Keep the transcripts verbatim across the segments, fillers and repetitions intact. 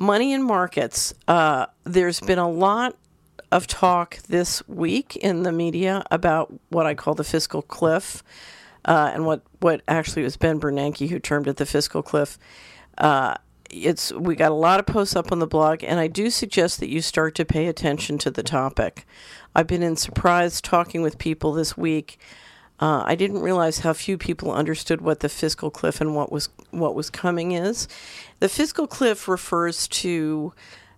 money in markets. Uh, there's been a lot of talk this week in the media about what I call the fiscal cliff, uh, and what, what actually was Ben Bernanke who termed it the fiscal cliff. Uh, it's we got a lot of posts up on the blog, and I do suggest that you start to pay attention to the topic. I've been in surprise talking with people this week. Uh, I didn't realize how few people understood what the fiscal cliff and what was what was coming is. The fiscal cliff refers to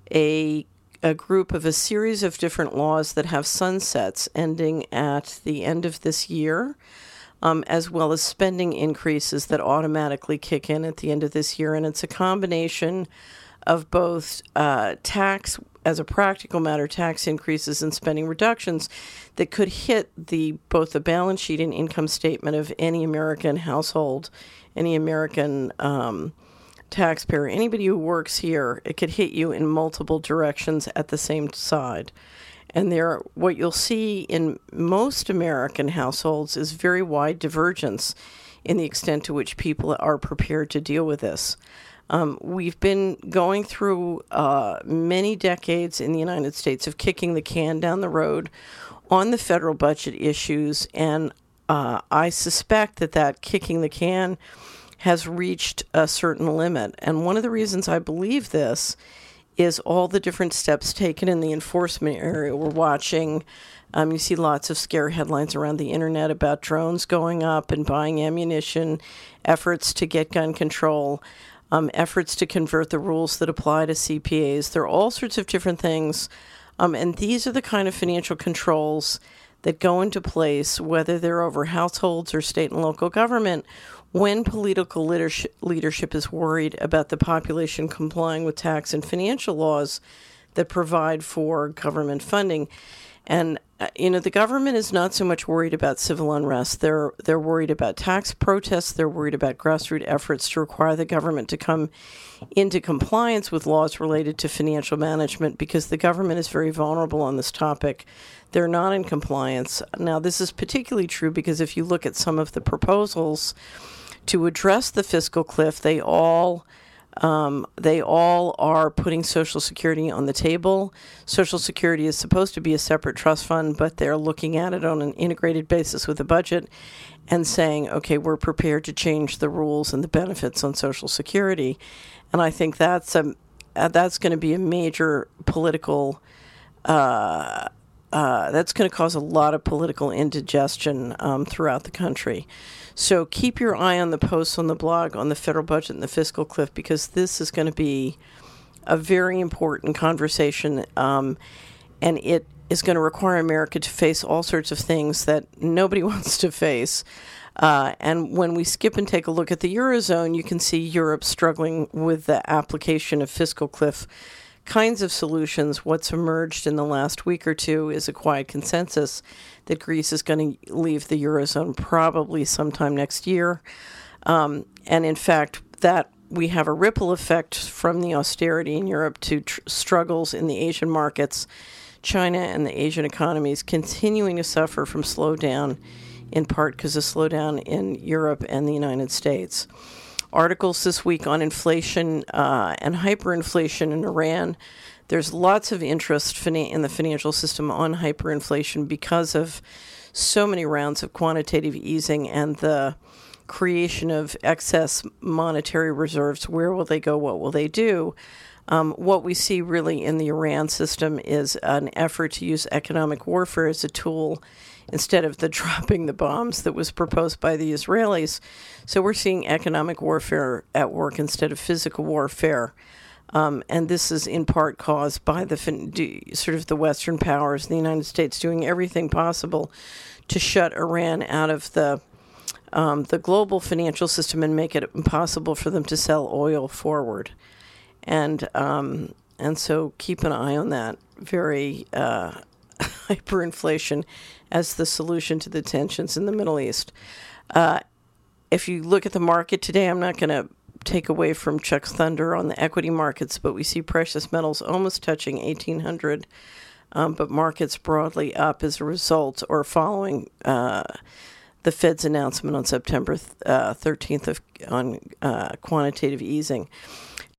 a a group of a series of different laws that have sunsets ending at the end of this year, um, as well as spending increases that automatically kick in at the end of this year. And it's a combination of both uh, tax, as a practical matter, tax increases and spending reductions that could hit the both the balance sheet and income statement of any American household, any American um taxpayer, anybody who works here. It could hit you in multiple directions at the same side. And there, what you'll see in most American households is very wide divergence in the extent to which people are prepared to deal with this. Um, we've been going through uh, many decades in the United States of kicking the can down the road on the federal budget issues, and uh, I suspect that that kicking the can has reached a certain limit. And one of the reasons I believe this is all the different steps taken in the enforcement area. We're watching, um, you see lots of scare headlines around the internet about drones going up and buying ammunition, efforts to get gun control, um, efforts to convert the rules that apply to C P As. There are all sorts of different things. Um, and these are the kind of financial controls that go into place, whether they're over households or state and local government, when political leadership, leadership is worried about the population complying with tax and financial laws that provide for government funding. And, uh, you know, the government is not so much worried about civil unrest. They're they're worried about tax protests. They're worried about grassroots efforts to require the government to come into compliance with laws related to financial management, because the government is very vulnerable on this topic. They're not in compliance. Now, this is particularly true because if you look at some of the proposals to address the fiscal cliff, they all um, they all are putting Social Security on the table. Social Security is supposed to be a separate trust fund, but they're looking at it on an integrated basis with the budget and saying, okay, we're prepared to change the rules and the benefits on Social Security. And I think that's a uh, that's going to be a major political. Uh, uh, that's going to cause a lot of political indigestion um, throughout the country. So keep your eye on the posts on the blog on the federal budget and the fiscal cliff, because this is going to be a very important conversation, um, and it is going to require America to face all sorts of things that nobody wants to face. Uh, and when we skip and take a look at the Eurozone, you can see Europe struggling with the application of fiscal cliff kinds of solutions. What's emerged in the last week or two is a quiet consensus that Greece is going to leave the Eurozone probably sometime next year. Um, and in fact, that we have a ripple effect from the austerity in Europe to tr- struggles in the Asian markets. China and the Asian economies continuing to suffer from slowdown, in part because of slowdown in Europe and the United States. Articles this week on inflation uh, and hyperinflation in Iran. There's lots of interest fina- in the financial system on hyperinflation because of so many rounds of quantitative easing and the creation of excess monetary reserves. Where will they go? What will they do? Um, what we see really in the Iran system is an effort to use economic warfare as a tool instead of the dropping the bombs that was proposed by the Israelis. So we're seeing economic warfare at work instead of physical warfare. Um, and this is in part caused by the sort of the Western powers, the United States, doing everything possible to shut Iran out of the um, the global financial system and make it impossible for them to sell oil forward. And um, and so keep an eye on that very uh, hyperinflation as the solution to the tensions in the Middle East. Uh, if you look at the market today, I'm not going to take away from Chuck's thunder on the equity markets, but we see precious metals almost touching eighteen hundred, um, but markets broadly up as a result or following uh, the Fed's announcement on September uh, thirteenth of, on uh, quantitative easing.